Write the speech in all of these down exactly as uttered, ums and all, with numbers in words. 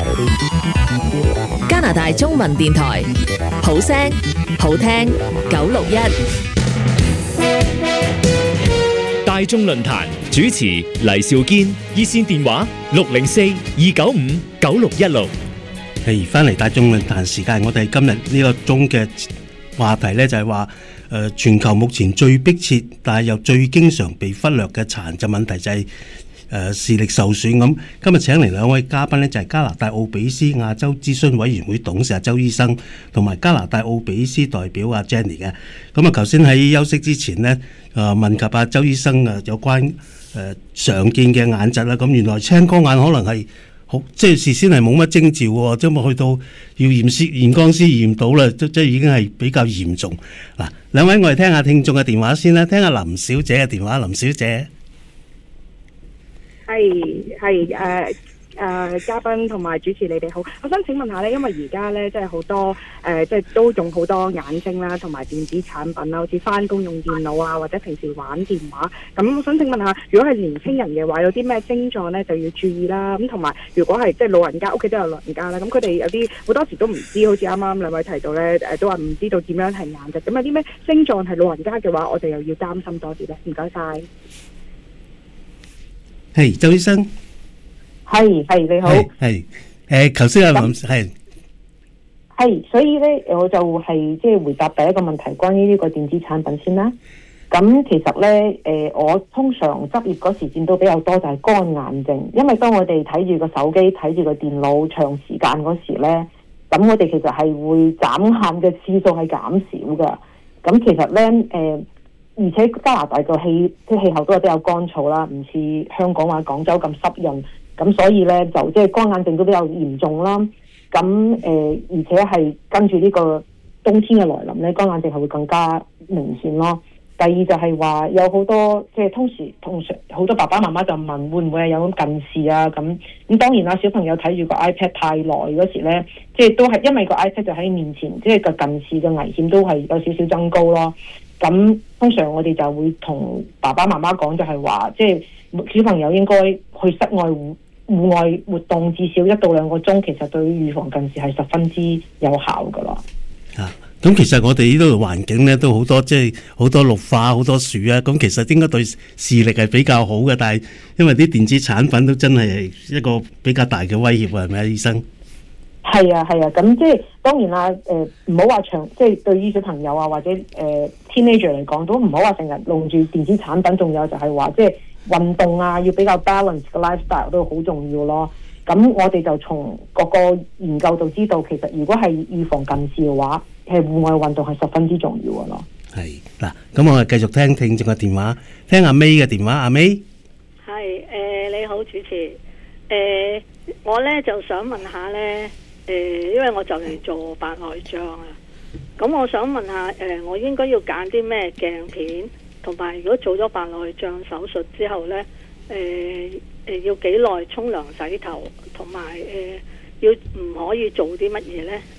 加拿大中文電台，好聲好聽九六一。 大眾論壇主持黎兆堅，熱線電話六零四二九五九六一六。 係翻嚟大眾論壇時間，我哋今日呢個鐘嘅話題呢，就係話，誒全球目前最迫切但係又最經常被忽略嘅殘疾問題就係誒視力受損。咁今日請嚟兩位嘉賓呢，就係加拿大奧比斯亞洲諮詢委員會董事阿周醫生，同埋加拿大奧比斯代表阿 Jenny 嘅。咁啊，頭先喺休息之前呢，誒問及阿周醫生啊有關誒、呃、常見嘅眼疾啦。咁原來青光眼可能係好，即係事先係冇乜徵兆喎，即係去到要驗師驗光師驗到啦，即即係已經係比較嚴重。嗱，兩位我哋聽下聽眾嘅電話先啦，聽下林小姐嘅電話。林小姐， 係係誒誒嘉賓同埋主持你哋好，我想請問下咧，因為而家咧即係好多誒、呃、即係都用好多眼睛啦，同埋電子產品啦，好似翻工用電腦啊，或者平時玩電話。咁我想請問下，如果係年輕人嘅話，有啲咩症狀咧就要注意啦。咁同埋如果係即係老人家，屋企都有老人家啦，咁佢哋有啲好多時都唔知，好似啱啱兩位提到咧，誒都話唔知道點樣係眼疾。咁有啲咩症狀係老人家嘅話，我哋又要擔心多啲咧。唔該晒。 係周醫生。 係係你好， 係誒，頭先阿林係係，所以咧我就係即係回答第一個問題，關於呢個電子產品先啦。咁其實咧，誒、呃、我通常執業嗰時見到比較多就係乾眼症，因為當我哋睇住個手機、睇住個電腦長時間嗰時咧，咁我哋其實係會眨眼嘅次數係減少噶。咁其實咧，誒、呃、而且加拿大個氣即係氣候都係比較乾燥啦，唔似香港或者廣州咁濕潤。咁所以咧就即係乾眼症都比較嚴重啦。咁誒、呃，而且係跟住呢個冬天嘅來臨咧，乾眼症係會更加明顯咯。第二就係話有好多即係通時通常好多爸爸媽媽就問會唔會係有近視啊？咁咁當然啦，小朋友睇住個 iPad 太耐嗰時咧，即係都係因為個 iPad 就喺面前，即係個近視嘅危險都係有少少增高咯。咁通常我哋就會同爸爸媽媽講，就係話即係小朋友應該去室外戶戶外活動至少一到兩個鐘，其實對於預防近視係十分之有效噶啦。 啊，咁其實我哋呢度環境咧都好多，即係好多綠化、好多樹啊。咁其實應該對視力係比較好嘅，但係因為啲電子產品都真係一個比較大嘅威脅啊，係咪啊，醫生？ 係啊，係啊，咁即係當然啦，誒唔好話長，即係對於小朋友啊或者誒、呃、teenager 嚟講，都唔好話成日用住電子產品，仲有就係話即係運動啊，要比較 balance 嘅 lifestyle 都好重要咯。咁我哋就從各個研究就知道，其實如果係預防近視嘅話，係戶外運動係十分之重要嘅咯。 係嗱，咁我哋繼續聽聽眾嘅電話，聽阿 May 嘅電話。阿 May， 係誒、呃、你好主持，誒、呃、我咧就想問下咧，誒、呃、因為我就嚟做白內障啊，咁我想問下，誒、呃、我應該要揀啲咩鏡片？同埋，如果做咗白內障手術之後咧，誒、呃、誒、呃、要幾耐沖涼洗頭，同埋誒要唔可以做啲乜嘢咧？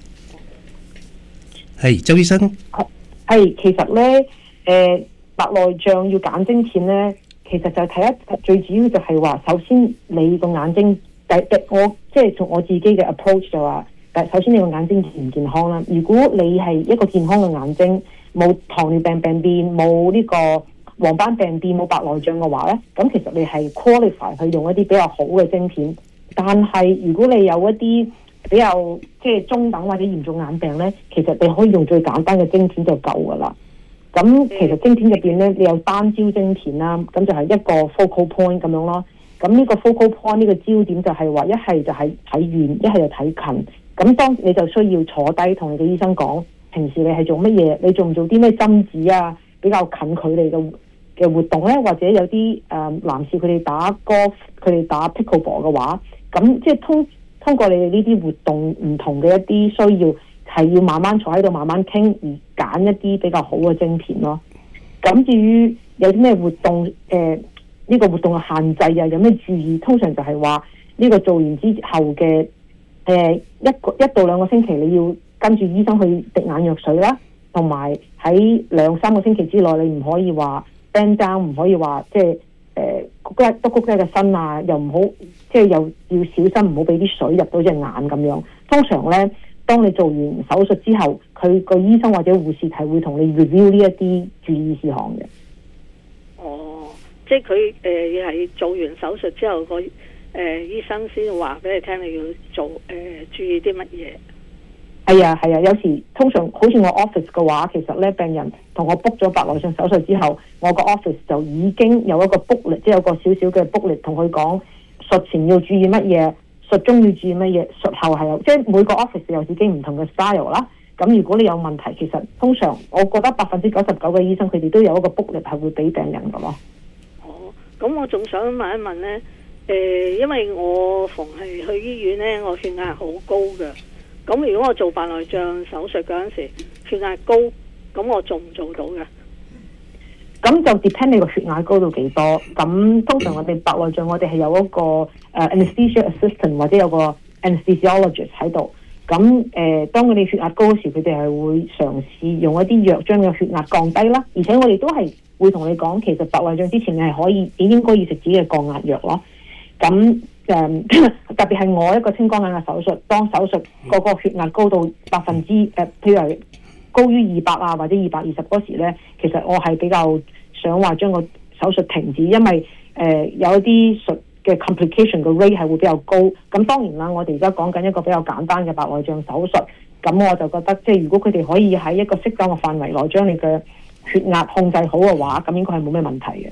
係周醫生， 係其實咧，誒、呃、白內障要揀晶片咧，其實就睇一最主要就係話，首先你個眼睛，第第我即係從我自己嘅 approach 就話，但首先你個眼睛健唔健康啦。如果你係一個健康嘅眼睛，冇糖尿病病變，冇呢個黃斑病變，冇白內障嘅話咧，咁其實你係 qualify 去用一啲比較好嘅晶片。但係如果你有一啲比較即係中等或者嚴重眼病咧，其實你可以用最簡單嘅晶片就夠噶啦。咁其實晶片入邊咧，你有單焦晶片啦，咁就係一個 focal point 咁樣咯。咁呢個 focal point 呢個焦點就係話一係就係睇遠，一係就睇近。咁當你就需要坐低同你嘅醫生講，平時你係做乜嘢？你做唔做啲咩針子啊？比較近距離嘅嘅活動咧，或者有啲誒、呃、男士佢哋打 golf，佢哋打 pickleball 嘅話，咁即係通通過你哋呢啲活動唔同嘅一啲需要，係要慢慢坐喺度慢慢傾，而揀一啲比較好嘅晶片咯。咁至於有啲咩活動，誒、呃、呢、這個活動嘅限制啊，有咩注意？通常就係話呢個做完之後嘅誒、呃、一個一到兩個星期，你要跟住醫生去滴眼藥水啦，同埋喺兩三個星期之內，你唔可以話 bend down，唔可以話即係誒谷雞篤谷雞嘅身啊，又唔好即係又要小心唔好俾啲水入到隻眼咁樣。通常咧，當你做完手術之後，佢個醫生或者護士係會同你 review 呢一啲注意事項嘅。 哦，即係佢誒係做完手術之後，個誒、呃、醫生先話俾你聽，你要做誒、呃、注意啲乜嘢？ 係啊係啊，有時通常好似我 office 嘅話，其實咧病人同我 book 咗白內障手術之後，我個 office 就已經有一個 booklet，即係有個少少嘅 booklet 同佢講術前要注意乜嘢，術中要注意乜嘢，術後係有，即係每個 office 有自己唔同嘅 style 啦。咁如果你有問題，其實通常我覺得百分之九十九嘅醫生佢哋都有一個 booklet 係會俾病人嘅咯。 哦，咁我仲想問一問咧，誒、呃，因為我逢係去醫院咧，我血壓好高嘅。咁如果我做白內障手術嗰陣時血壓高，咁我做唔做到嘅？ 咁就 depend 你個血壓高到幾多。咁通常我哋白內障我哋係有一個誒、uh, anesthesia assistant 或者有個 anesthesiologist 喺度。咁誒、呃，當佢哋血壓高嗰時，佢哋係會嘗試用一啲藥將個血壓降低啦。而且我哋都係會同你講，其實白內障之前你係可以，你應該要食自己嘅降壓藥咯。咁誒、嗯，特別係我一個青光眼嘅手術，當手術嗰個血壓高到百分之誒，譬如係高於二百啊，或者二百二十嗰時咧，其實我係比較想話將個手術停止，因為誒、呃、有一啲術嘅 complication 嘅 rate 係會比較高。咁當然啦，我哋而家講緊一個比較簡單嘅白內障手術，咁我就覺得即係如果佢哋可以喺一個適當嘅範圍內將你嘅血壓控制好嘅話，咁應該係冇咩問題嘅。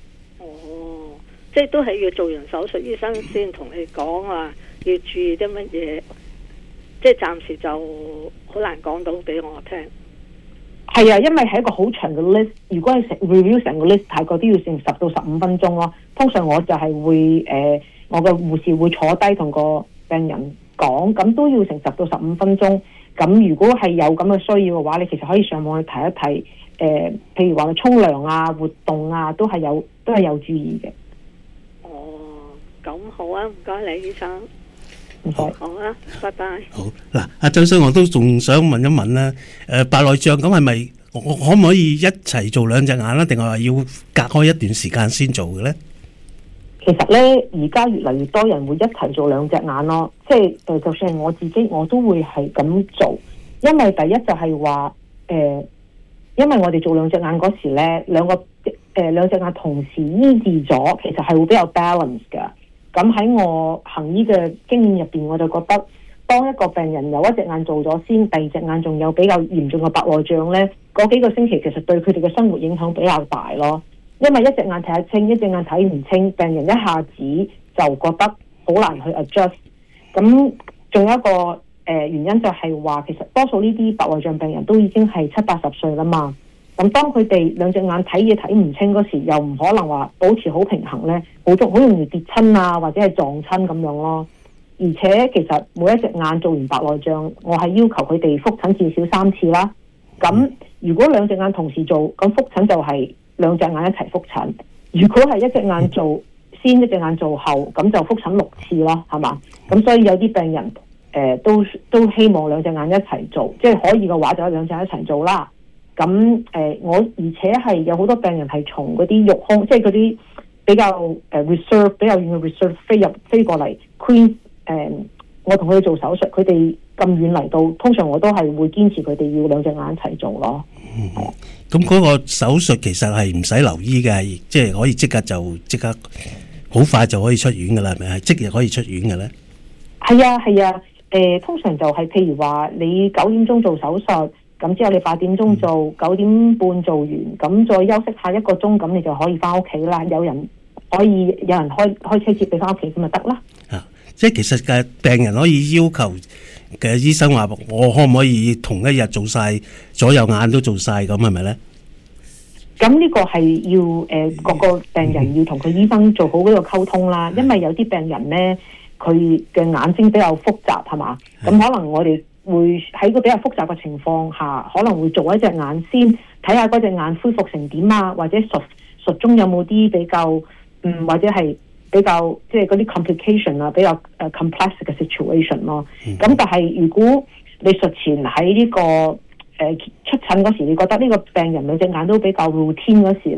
即係都係要做完手術，醫生先同你講話要注意啲乜嘢，即係暫時就好難講到俾我聽。 係啊，因為係一個好長嘅 list， 如果係成 review 成個 list， 大概都要成十到十五分鐘咯。通常我就係會誒、呃，我嘅護士會坐低同個病人講，咁都要成十到十五分鐘。咁如果係有咁嘅需要嘅話，你其實可以上網去睇一睇，誒、呃，譬如話沖涼啊、活動啊，都係有都係有注意嘅。 咁好啊，唔該你醫生。 唔該， 好啊，拜拜。 好嗱，阿周生我都仲想問一問啦。誒，白內障咁係咪我可唔可以一齊做兩隻眼啦？定係話要隔開一段時間先做嘅咧？ 其實咧，而家越嚟越多人會一齊做兩隻眼咯。即係誒，就算係我自己，我都會係咁做。因為第一就係話誒，因為我哋做兩隻眼嗰時咧，兩個誒兩隻眼同時醫治咗，其實係會比較 balance 㗎。咁喺我行醫嘅經驗入邊，我就覺得當一個病人有一隻眼做咗先，第二隻眼仲有比較嚴重嘅白內障咧，嗰幾個星期其實對佢哋嘅生活影響比較大咯。因為一隻眼睇得清，一隻眼睇唔清，病人一下子就覺得好難去 adjust。咁仲有一個誒、呃、原因就係話，其實多數呢啲白內障病人都已經係七八十歲啦嘛。咁當佢哋兩隻眼睇嘢睇唔清嗰時，又唔可能話保持好平衡咧，好足好容易跌親啊，或者係撞親咁樣咯。而且其實每一隻眼做完白內障，我係要求佢哋覆診至少三次啦。咁如果兩隻眼同時做，咁覆診就係兩隻眼一齊覆診。如果係一隻眼做先，一隻眼做後，咁就覆診六次咯，係嘛？咁所以有啲病人誒、呃、都都希望兩隻眼一齊做，即係可以嘅話就兩隻眼一齊做啦。咁誒、呃，我而且係有好多病人係從嗰啲肉胸，即係嗰啲比較誒、呃、reserve 比較遠嘅 reserve 飛入飛過嚟 Queen 誒、呃，我同佢哋做手術，佢哋咁遠嚟到，通常我都係會堅持佢哋要兩隻眼一齊做咯。 嗯，咁嗰個手術其實係唔使留醫嘅，即係可以即刻就即刻好快就可以出院噶啦，係咪？係即日可以出院嘅咧？ 係啊係啊，誒、呃，通常就係譬如話你九點鐘做手術。咁之後你八點鐘做，九點半做完，咁再休息下一個鐘，咁你就可以翻屋企啦。有人可以有人開開車接你翻屋企，咁咪得啦。 啊，即係其實嘅病人可以要求嘅醫生話，我可唔可以同一日做晒左右眼都做晒咁，係咪咧？ 咁呢個係要誒各、呃、個病人要同佢醫生做好嗰個溝通啦。因為有啲病人咧，佢嘅眼睛比較複雜，係嘛？咁可能我哋會喺個比較複雜嘅情況下，可能會做一隻眼先，睇下嗰隻眼恢復成點啊，或者術術中有冇啲比較嗯，或者係比較即係嗰啲 complication 啊，比較誒、uh, complex 嘅 situation 咯。咁、嗯、但係如果你術前喺呢、這個誒、呃、出診嗰時，你覺得呢個病人兩隻眼都比較 routine 嗰時咧，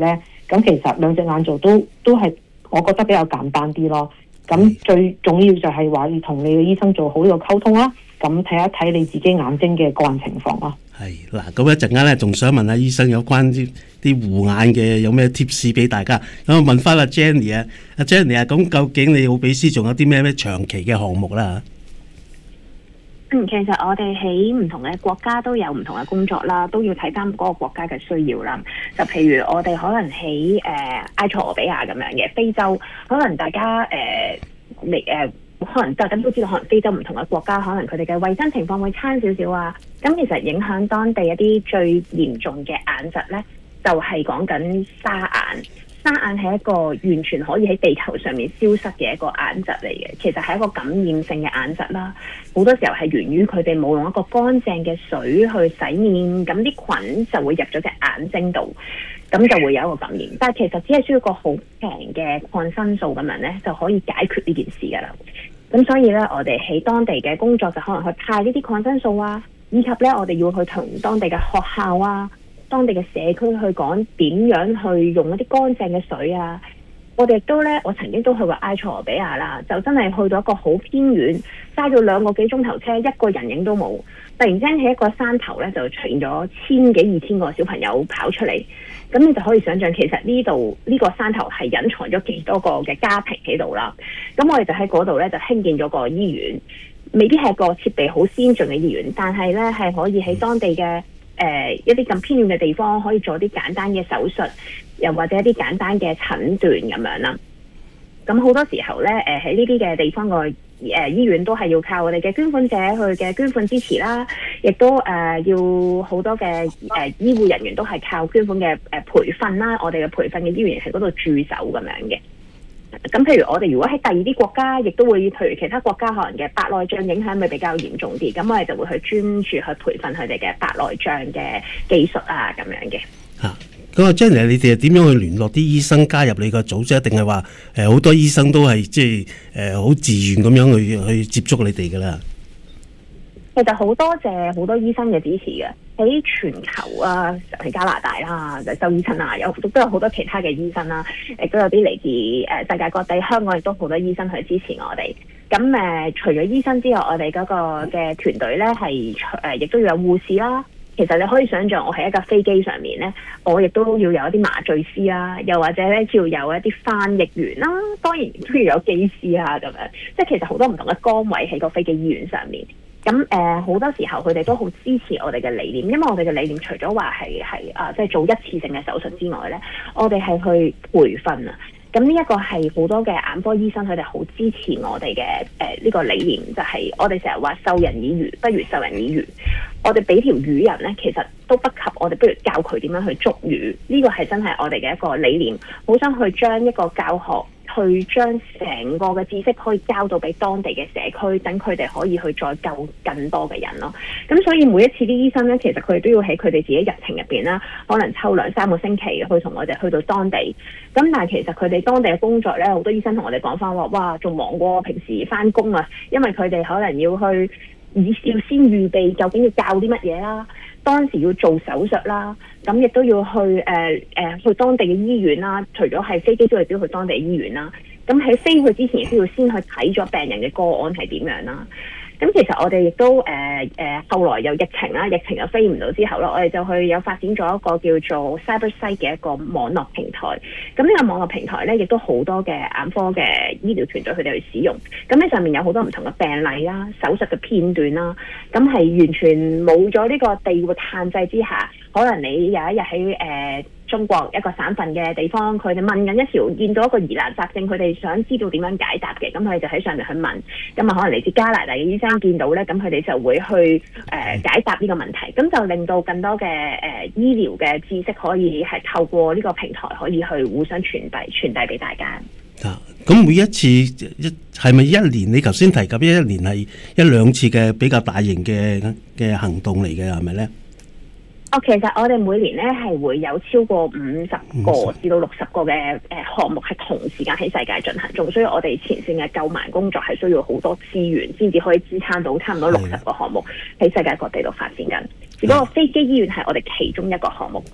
咁其實兩隻眼做都都係我覺得比較簡單啲咯。咁最重要就係話要同你嘅醫生做好呢個溝通啦。咁睇一睇你自己眼睛嘅個人情況咯。 係嗱，咁一陣間咧，仲想問下醫生有關啲啲護眼嘅有咩 tips 俾大家。咁我問翻阿 Jenny 啊，阿 Jenny 啊，咁究竟你奧比斯仲有啲咩咩長期嘅項目啦？ 嗯，其實我哋喺唔同嘅國家都有唔同嘅工作啦，都要睇翻嗰個國家嘅需要啦。就譬如我哋可能喺誒、呃、埃塞俄比亞咁樣嘅非洲，可能大家誒未誒，可能大家都知道，可能非洲唔同嘅國家，可能佢哋嘅衞生情況會差少少啊。咁其實影響當地一啲最嚴重嘅眼疾咧，就係講緊沙眼。沙眼係一個完全可以喺地球上面消失嘅一個眼疾嚟嘅，其實係一個感染性嘅眼疾啦。好多時候係源於佢哋冇用一個乾淨嘅水去洗面，咁啲菌就會入咗隻眼睛度，咁就會有一個感染。但係其實只係需要個好平嘅抗生素咁樣咧，就可以解決呢件事㗎啦。咁所以咧，我哋喺當地嘅工作就可能去派呢啲抗生素啊，以及咧我哋要去同當地嘅學校啊、當地嘅社區去講點樣去用一啲乾淨嘅水啊。我哋亦都咧，我曾經都去過埃塞俄比亞啦，就真係去到一個好偏遠，揸咗兩個幾鐘頭車，一個人影都冇。突然之間喺一個山頭咧，就出現咗千幾二千個小朋友跑出嚟，咁你就可以想象其實呢度呢個山頭係隱藏咗幾多個嘅家庭喺度啦。咁我哋就喺嗰度咧就興建咗個醫院，未必係個設備好先進嘅醫院，但係咧係可以喺當地嘅誒、呃、一啲咁偏遠嘅地方可以做啲簡單嘅手術，又或者一啲簡單嘅診斷咁樣啦。咁好多時候咧，誒喺呢啲嘅地方個誒、呃、醫院都係要靠我哋嘅捐款者去嘅捐款支持啦，亦都誒、呃、要好多嘅誒、呃、醫護人員都係靠捐款嘅誒、呃、培訓啦。我哋嘅培訓嘅醫員喺嗰度駐守咁樣嘅。咁譬如我哋如果喺第二啲國家，亦都會譬如其他國家可能嘅白內障影響咪比較嚴重啲，咁我哋就會去專注去培訓佢哋嘅白內障嘅技術啊咁樣嘅。 嚇，咁啊 Jenny，你哋係點樣去聯絡啲醫生加入你個組織？定係話誒好多醫生都係即係誒好自願咁樣去去接觸你哋㗎啦？ 其實好多謝好多醫生嘅支持嘅，喺全球啊，喺加拿大啦，就周醫生啊，有都有好多其他嘅醫生啦，亦都有啲嚟自誒世界各地，香港亦都好多醫生去支持我哋。咁誒、呃，除咗醫生之外，我哋嗰個嘅團隊咧係誒，亦都要有護士啦。其實你可以想象，我喺一架飛機上面咧，我亦都要有一啲麻醉師啦，又或者咧要有一啲翻譯員啦，當然都要有機師啊咁樣。即係其實好多唔同嘅崗位喺個飛機醫院上面。咁誒好多時候佢哋都好支持我哋嘅理念，因為我哋嘅理念除咗話係係啊即係做一次性嘅手術之外咧，我哋係去培訓啊。咁呢一個係好多嘅眼科醫生佢哋好支持我哋嘅誒呢個理念，就係、是、我哋成日話授人以魚不如授人以漁。我哋俾條魚人咧，其實都不及我哋不如教佢點樣去捉魚。呢、這個係真係我哋嘅一個理念，好想去將一個教學。去將成個嘅知識可以交到俾當地嘅社區，等佢哋可以去再救更多嘅人咯。咁所以每一次啲醫生咧，其實佢哋都要喺佢哋自己日程入邊啦，可能抽兩三個星期去同我哋去到當地。咁但係其實佢哋當地嘅工作咧，好多醫生同我哋講翻話，哇，仲忙過平時翻工啊！因為佢哋可能要去以要先預備究竟要教啲乜嘢啦。當時要做手術啦，咁亦都要去誒誒、呃呃、去當地嘅醫院啦。除咗係飛機之外，都要去當地醫院啦。咁喺飛去之前，亦都要先去睇咗病人嘅個案係點樣啦。咁其實我哋亦都誒誒、呃呃、後來有疫情啦，疫情又飛唔到之後啦，我哋就去有發展咗一個叫做 CyberSight 嘅一個網絡平台。咁呢個網絡平台咧，亦都好多嘅眼科嘅醫療團隊佢哋去使用。咁喺上面有好多唔同嘅病例啦、手術嘅片段啦。咁係完全冇咗呢個地域限制之下，可能你有一日喺誒、呃中國一個省份嘅地方，佢哋問緊一條見到一個疑難雜症，佢哋想知道點樣解答嘅，咁佢哋就喺上面去問。咁啊，可能嚟自加拿大嘅醫生見到咧，咁佢哋就會去誒、呃、解答呢個問題，咁就令到更多嘅誒、呃、醫療嘅知識可以係透過呢個平台可以去互相傳遞傳遞俾大家。 啊，咁每一次一係咪一年？你頭先提及一一年係一兩次嘅比較大型嘅嘅行動嚟嘅，係咪咧？ 哦，其實我哋每年咧係會有超過五十個至到六十個嘅誒項目係同時間喺世界進行中，所以我哋前線嘅救盲工作係需要好多資源先至可以支撐到差唔多六十個項目喺世界各地度發展緊。只不過飛機醫院係我哋其中一個項目，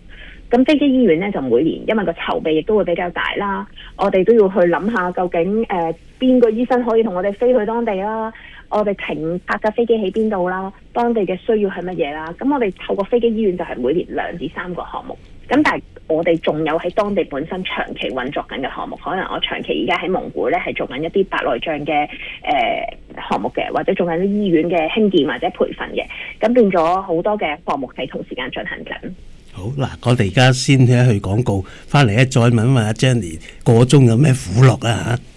咁飛機醫院咧就每年因為個籌備亦都會比較大啦，我哋都要去諗下究竟誒邊個醫生可以同我哋飛去當地啦，我哋停泊架飛機喺邊度啦，當地嘅需要係乜嘢啦。咁我哋透過飛機醫院就係每年兩至三個項目。咁但係我哋仲有喺當地本身長期運作緊嘅項目，可能我長期而家喺蒙古咧係做緊一啲白內障嘅誒項目嘅，或者做緊啲醫院嘅興建或者培訓嘅，咁變咗好多嘅項目係同時間進行緊。 好嗱，我哋而家先去廣告，翻嚟咧再問一問阿 Jenny 個中有咩苦樂啊嚇。